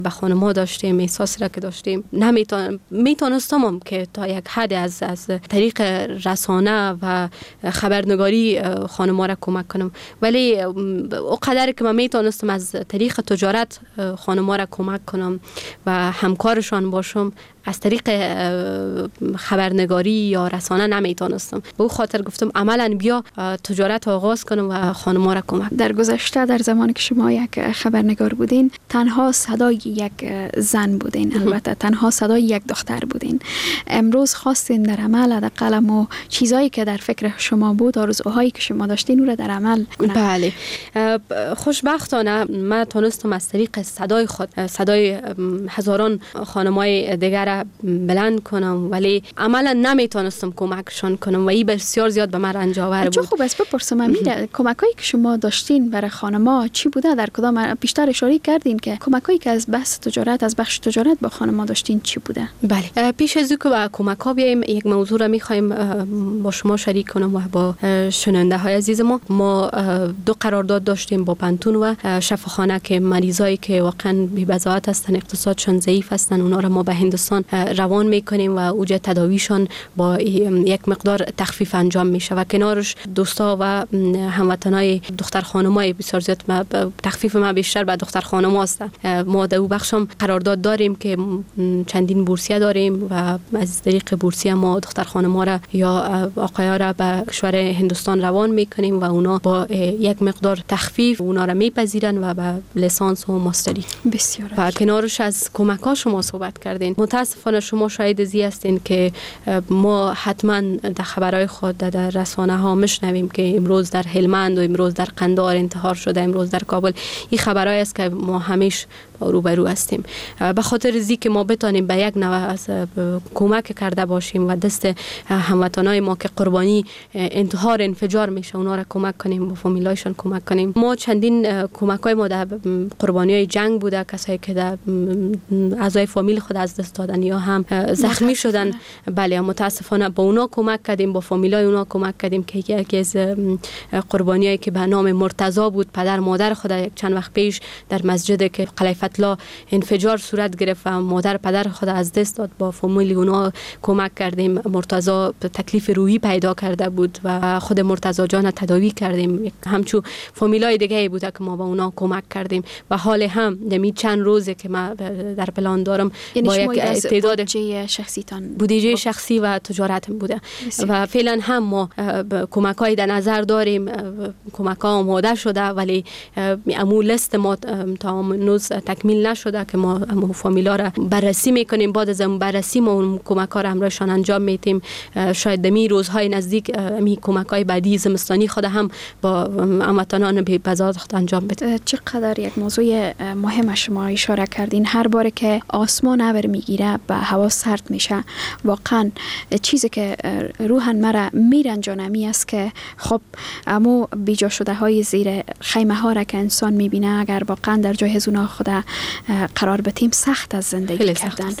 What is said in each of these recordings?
به خانم‌ها داشتیم، احساسی را که داشتیم میتونستم که تا یک حد از طریق رسانه و خبرنگاری خانم‌ها را کمک کنم، ولی اونقدر که من میتونستم از طریق تجارت خانم‌ها را کمک کنم و همکارشان باشم، از طریق خبرنگاری یا رسانه نمیتونستم. به اون خاطر گفتم عملاً بیا تجارت آغاز کنم و خانم‌ها را کمک. در گذشته در زمانی که شما یک خبرنگار بودین، تنها صدای یک زن بودین، البته تنها صدای یک دختر بودین. امروز خواستین در عمل حداقل و چیزایی که در فکر شما بود، آرزوهایی که شما داشتین رو در عمل کنید. بله، خوشبختانه من تونستم از طریق صدای خود صدای هزاران خانم‌های دیگر بلند کنم، ولی عملا نمیتونستم کمکشان کنم و این بسیار زیاد به من رنج آور بود. چه خوب است بپرسم امیره، کمکایی که شما داشتین برای خانم‌ها چی بوده؟ در کدام بیشتر اشاره کردین که کمکایی که از بحث تجارت، از بخش تجارت با خانم‌ها داشتین چی بوده؟ بله، پیش از اینکه به کمک‌ها بیایم، یک موضوع را می‌خوایم با شما شریک کنم و با شنونده‌های عزیز ما دو قرارداد داشتیم با پنتون و شفاخانه که مریضایی که واقعا بی‌بضاعت هستن، اقتصادشان ضعیف هستن، اونا را ما به هندوستان روان میکنیم و اوجه تداویشان با یک مقدار تخفیف انجام میشه و کنارش دوستا و هموطنای دختر خانمای بسیار زیاد. تخفیف ما بیشتر به دختر خانم هست. ما در بخشم قرارداد داریم که چندین بورسیه داریم و از طریق بورسیه ما دختر خانم‌ها را یا آقایان را به کشور هندوستان روان میکنیم و اونا با یک مقدار تخفیف اونا را میپذیرن و به لیسانس و ماستری. بسیار. و کنارش از کمک‌ها شما صحبت کردین. متاسفانه شما شاهد زی هستین که ما حتما در خبرهای خود در رسانه ها میشنویم که امروز در هلمند و امروز در قندهار انتحار شده، امروز در کابل. این خبرهای است که ما همیشه روبرو هستیم. به خاطر زی که ما بتانیم به یک نوع از کمک کرده باشیم و دست هموطنای ما که قربانی انتحار انفجار میشه اونا را کمک کنیم، با فامیلایشان کمک کنیم. ما چندین کمک‌های ما در قربانیای جنگ بوده، کسایی که در اعضای فامیل خود از دست دادن یا هم زخمی شدن. بله، متاسفانه با اونا کمک کردیم، با فامیلای اونا کمک کردیم که یکی از قربانیایی که به نام مرتضی بود، پدر مادر خود یک چند وقت پیش در مسجد که قلعه فتلا انفجار صورت گرفت و مادر پدر خود از دست داد، با فامیل اونا کمک کردیم. مرتضی تکلیف روحی پیدا کرده بود و خود مرتضی جان تداوی کردیم. همچون فامیلای دیگه بود که ما با اونا کمک کردیم و حال هم دمی چند روزه که ما در پلان دارم با یک تعداد بودجه شخصی و تجارتم بوده و فعلا هم ما کمک‌های در نظر داریم، کمک‌ها آماده شده ولی امو لیست ما تا امروز تکمیل نشده که ما امو فامیلا را بررسی میکنیم. بعد از بررسی ما اون کمک‌ها را همراهشان انجام میدیم. شاید دمی روزهای نزدیک می کمک‌های بعدی زمستانی خود هم با هموطنان بی بضاعت انجام بدیم. چقدر یک موضوع مهم شما اشاره کردین، هر بار که آسمان ابر میگیره و هوا سرد میشه، واقعا چیزی که روحن مرا میرنجانه می است که خب امو بیجا شده های زیر خیمه ها را که انسان میبینه، اگر واقعا در جای اونا خود قرار بتیم سخت از زندگی کردن.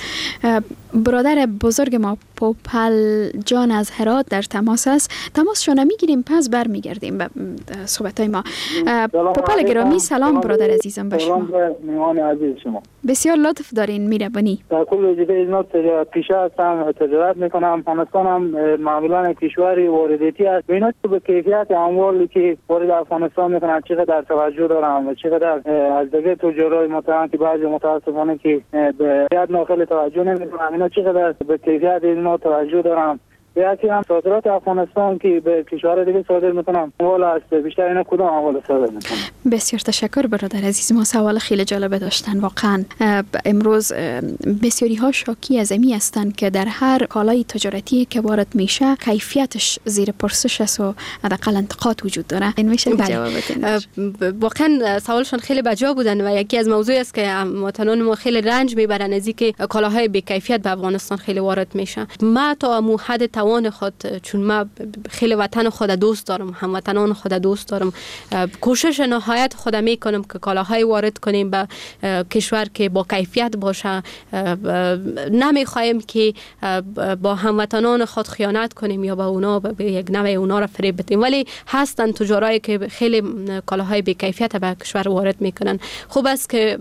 برادر بزرگ ما پوپل جان از هرات در تماس است. تماسشون میگیریم پس برمیگردیم به صحبت های ما. پوپل گرامی سلام برادر عزیزم به شما. میهمان عزیز شما. بسیار لطف دارین میربانی. در کل وجود اینا پیشه هستم، تجارت میکنم. افغانستان هم معمولا کشوری وارداتی است. اینا به کیفیت اموالی که وارد افغانستان میکنن چقدر توجه دارم و چقدر از دیگه تجارای محترم که بعضی متاسفانه که به یاد ناخل توجه نمیکنن، اینا چقدر به کیفیت اینا توجه دارم. یکی هم صادرات افغانستان که به کشور دیگه صادر میکنم اول است، بیشتر اینا کدام اول صادر میکنم. بسیار تشکر برادر عزیز. ما سوال خیلی جالب داشتن. واقعا امروز بسیاری ها شاکی از امی هستند که در هر کالای تجارتی که وارد میشه کیفیتش زیر پرسش است و حداقل انتقاد وجود داره. این میشه جواب بدین؟ واقعا سوالشون خیلی بجا بودن و یکی از موضوعی است که وطنان ما خیلی رنج میبرن از اینکه کالاهای بی کیفیت به افغانستان خیلی وارد میشه. ما تا حد توان خود، چون ما خیلی وطن خود دوست دارم، هموطنان خود دوست دارم، کوشش نهایت خود میکنم که کالاهای وارد کنیم به کشور که با کیفیت باشه. نمیخوایم که با هموطنان خود خیانت کنیم یا با اونا به یک نوع اونا را فریب بدیم، ولی هستن تجارایی که خیلی کالاهای بی کیفیت به کشور وارد میکنن. خوب است که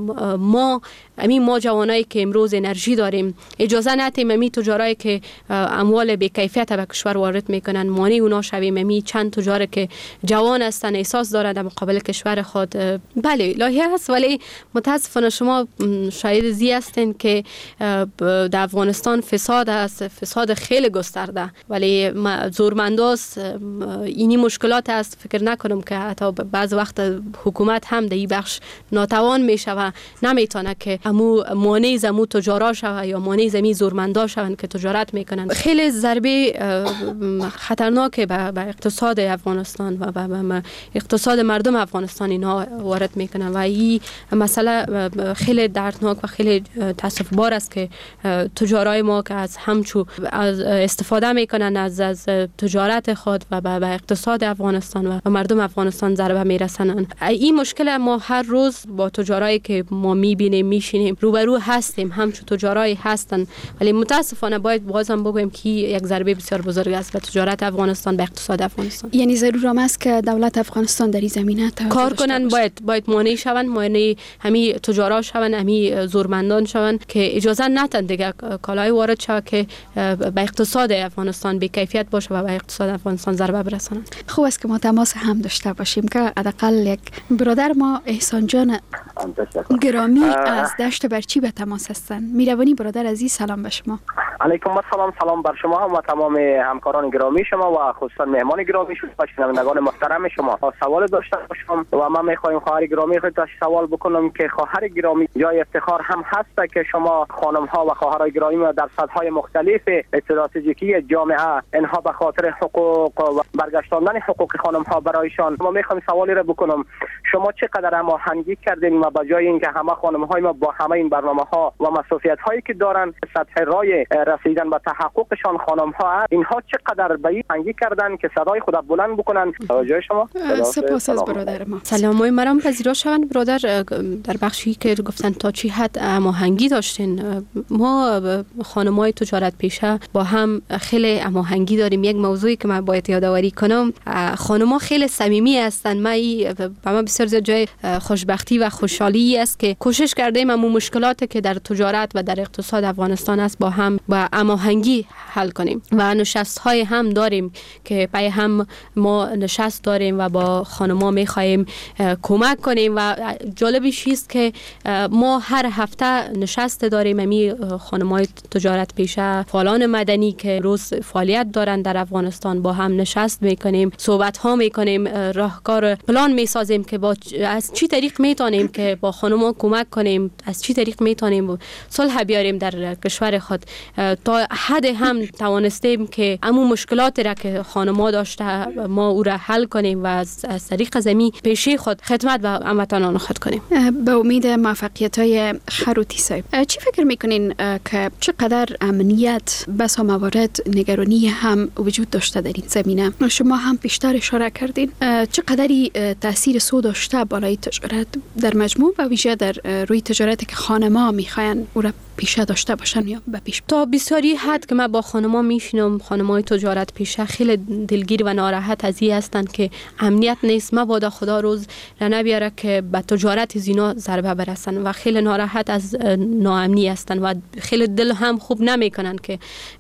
ما جوانایی که امروز انرژی داریم اجازه ندیم امی تجارایی که اموال بی کیفیت به کشور وارد میکنن مانع اونا شویم. امی چند تجار که جوان هستن، احساس دارند در مقابل کشور خود، بله لایحه هست، ولی متاسفانه شما شاهد زی هستین که در افغانستان فساد است، فساد خیلی گسترده، ولی زورمنداست. اینی مشکلات است. فکر نکنم که حتی بعض وقت حکومت هم در این بخش ناتوان میشه و نمیتونه که همو مانع زمو تجارا شوه یا مانع زمی زورمندا شوند که تجارت میکنن. خیلی ضربه خطرناک به اقتصاد افغانستان و به اقتصاد مردم افغانستان اینا وارد میکنن و این مسئله خیلی دردناک و خیلی تاسفبار است که تجارای ما که از همچو استفاده میکنن از تجارت خود و به اقتصاد افغانستان و مردم افغانستان ضربه میرسنن. این مشکل ما هر روز با تجارایی که ما میبینیم میشینیم روبرو هستیم، همچون تجارایی هستن، ولی متاسفانه باید بازم بگویم که یک ضربه بسیار بزرگ است به تجارت افغانستان، به اقتصاد افغانستان. یعنی ضرور است که دولت افغانستان در این زمینه کار کنن، باید مانع شوند، مانع همین تجارا شوند، همین زورمندان شوند که اجازه ندن دیگه کالای وارد شود که به اقتصاد افغانستان بی کیفیت باشه و به اقتصاد افغانستان ضربه برسانند. خوب است که ما تماس هم داشته باشیم که حداقل یک برادر ما احسان جان گرامی از دشت برچی به تماس هستند. میروانی برادر عزیز، سلام به شما. علیکم السلام، سلام بر شما و تمام همکاران گرامی شما و خصوصا مهمان گرامی شما و شنوندگان محترم شما. سوال داشته باشم و من میخوایم خواهر گرامی خودت سوال بکنم که خواهر گرامی جای افتخار هم هست که شما خانم ها و خواهرای گرامی در سطح‌های مختلف استراتژیکی جامعه اینها به خاطر حقوق و برگشتاندن حقوق خانم ها برایشان ما میخوایم سوالی را بکنم. شما چقدر هماهنگی کردین و به جای اینکه همه خانم های ما با همه این برنامه ها و مسئولیت هایی که دارن سطح رای رسیدن به تحققشان خانم ها اینها چقدر به این هماهنگی کردن که صدای خود بلند بکنن؟ توجه شما. سپاس از برادر ما. سلامای مرام پذیرا شوند برادر. در بخشی که گفتن تا چی حد هماهنگی داشتین، ما خانمای تجارت پیشه با هم خیلی هماهنگی داریم. یک موضوعی که من باید یادآوری کنم، خانم‌ها خیلی صمیمی هستن. من بسیار زیاد جای خوشبختی و خوشحالی است که کوشش کردیم همون مشکلاتی که در تجارت و در اقتصاد افغانستان است با هم با هماهنگی حل کنیم و نشست‌های هم داریم که پای هم ما نشست داریم و با خانم‌ها می‌خوایم کمک کنیم و جالبیش است که ما هر هفته نشست داریم. امی خانم‌های تجارت پیشه، فعالان مدنی که روز فعالیت دارن در افغانستان با هم نشست می‌کنیم، صحبت‌ها می‌کنیم، راهکار پلان می‌سازیم که از چی طریق می‌تونیم که با خانم‌ها کمک کنیم، از چی طریق می‌تونیم صلح بیاریم در کشور خود. تا حد هم توانستیم که همون مشکلاتی را که خانم‌ها داشته ما او را حل کنیم و از طریق زمین پیشه خود خدمت به هموطنان خود کنیم. به امید موفقیت‌های خروتی صاحب، چی فکر می‌کنین که چقدر امنیت بسا موارد نگرانی هم وجود داشته در این زمینه؟ شما هم پیشتر اشاره کردین چقدری تاثیر سو داشته بالای تجارت در مجموع و ویژه در روی تجارتی که خانم‌ها می‌خواین او را پیشه داشته باشن یا به پیش؟ تا بسیاری حد که من با خانم‌ها میشینم، خانم‌های تجارت پیشه خیلی دلگیر و ناراحت از این هستند که امنیت نیست. مبادا خدا روز نبیاره که به تجارت زینا ضربه برسن و خیلی ناراحت از ناامنی هستند و خیلی دل هم خوب نمیکنن که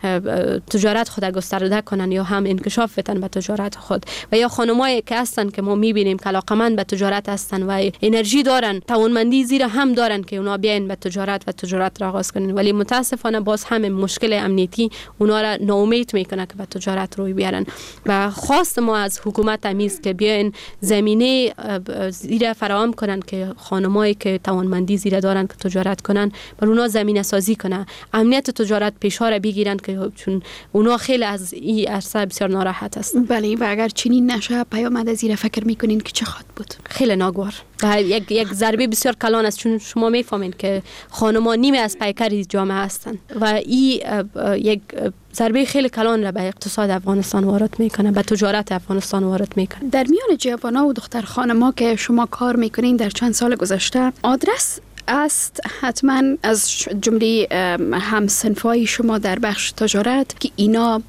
تجارت خود گسترده کنن یا هم انکشاف بدن به تجارت خود. و یا خانمایی که هستن که ما میبینیم که علاقمند به تجارت هستن و انرژی دارن، توانمندی زیرا هم دارن که اونا بیاین به تجارت و تجارت را آغاز کنن، ولی متاسفانه باز هم مشکل امنیتی اونا را ناامید میکنه که به تجارت روی بیارن. و خواست ما از حکومت است که بیاین زمینه زیرا فراهم کنن که خانمایی که توانمندی زیرا دارن که تجارت کنن بر اونا زمینه سازی کنه، امنیت تجارت پیش‌ها را بگیرن که چون اونا خیلی از این عرصه بسیار ناراحت هستن. بله، و اگر چنین نشه پیامد زیرا فکر میکنین که چه خواهد بود؟ خیلی ناگوار. و یک ضربه بسیار کلان است، چون شما میفهمین که خانم‌ها نیمه از پیکر جامعه هستند و این یک ضربه خیلی کلان را به اقتصاد افغانستان وارد میکنه، به تجارت افغانستان وارد میکنه. در میان جوانان و دختر خانم‌ها که شما کار میکنین در چند سال گذشته، آدرس است حتما از جمله هم‌صنفای شما در بخش تجارت که اینا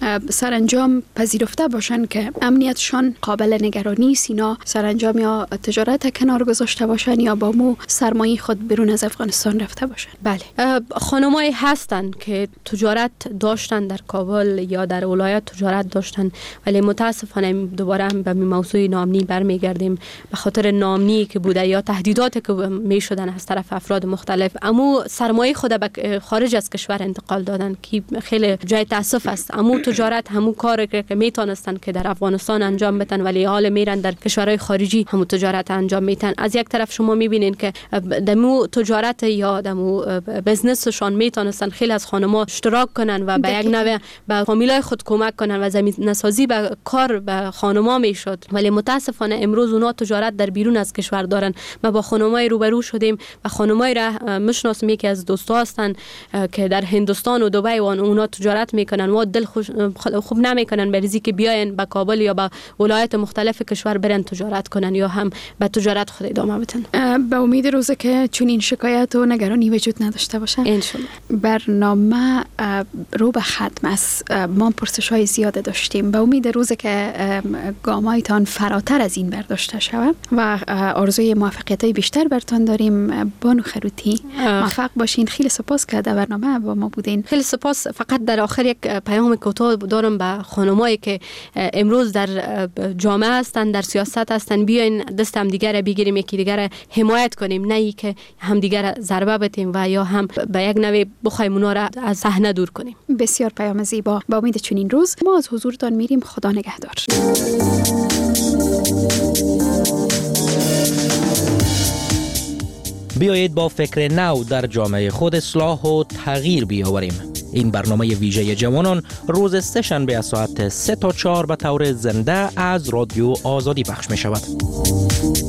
سرانجام پذیرفته باشن که امنیتشان قابل نگرانی است، اینا سرانجام یا تجارت کنار گذاشته باشن یا با مو سرمایه خود بیرون از افغانستان رفته باشن. بله، خانمایی هستن که تجارت داشتن در کابل یا در ولایت تجارت داشتن، ولی متاسفانه دوباره به موضوع نامنی برمیگردیم. به خاطر نامنی که بوده یا تهدیداتی که می شدن از طرف افراد مختلف، اما سرمایه خود به خارج از کشور انتقال دادن که خیلی جای تاسف است. اما تجارت همون کار که میتونستن که در افغانستان انجام بدن، ولی حال میرن در کشورهای خارجی همون تجارت انجام میتن. از یک طرف شما میبینین که دمو تجارت یا دمو بزنسشان میتونستن خیلی از خانم‌ها اشتراک کنن و به یک نوع به فامیلای خود کمک کنن و زمینه سازی به کار به خانم‌ها میشد. ولی متاسفانه امروز اونا تجارت در بیرون از کشور دارن. ما با خانم‌های روبرو شدیم و خانم‌های را میشناسیم که از دوستا هستن که در هندوستان و دبی و اونا تجارت میکنن و دل خوب نمیکنن به ریزی که بیاین به کابل یا به ولایت مختلف کشور برن تجارت کنن یا هم به تجارت خود ادامه بدن. به امید روزی که چون این شکایت و نگرانی وجود نداشته باشه ان شاء الله. برنامه رو به ختم است. ما پرسش‌های زیاد داشتیم. به امید روزی که گامایتان فراتر از این برداشته شود و آرزوی موفقیت‌های بیشتر برتان داریم. بانو خروتی موفق باشین. خیلی سپاس که در برنامه با ما بودین. خیلی سپاس. فقط در آخر یک پیام کوتاه دارم به خانمایی که امروز در جامعه هستن، در سیاست هستن، بیاین دست هم دیگر را بگیریم، یکی دیگر را حمایت کنیم، نه ای که هم دیگر را ضربه بدیم و یا هم به یک نوع بخوایم اونا را از صحنه دور کنیم. بسیار پیام زیبا. با امید چنین روز ما از حضورتان میریم. خدا نگهدار. بیایید با فکر نو در جامعه خود اصلاح و تغییر بیاوریم. این برنامه ویژه جوانان روز سه‌شنبه از ساعت 3 تا 4 به طور زنده از رادیو آزادی پخش می شود.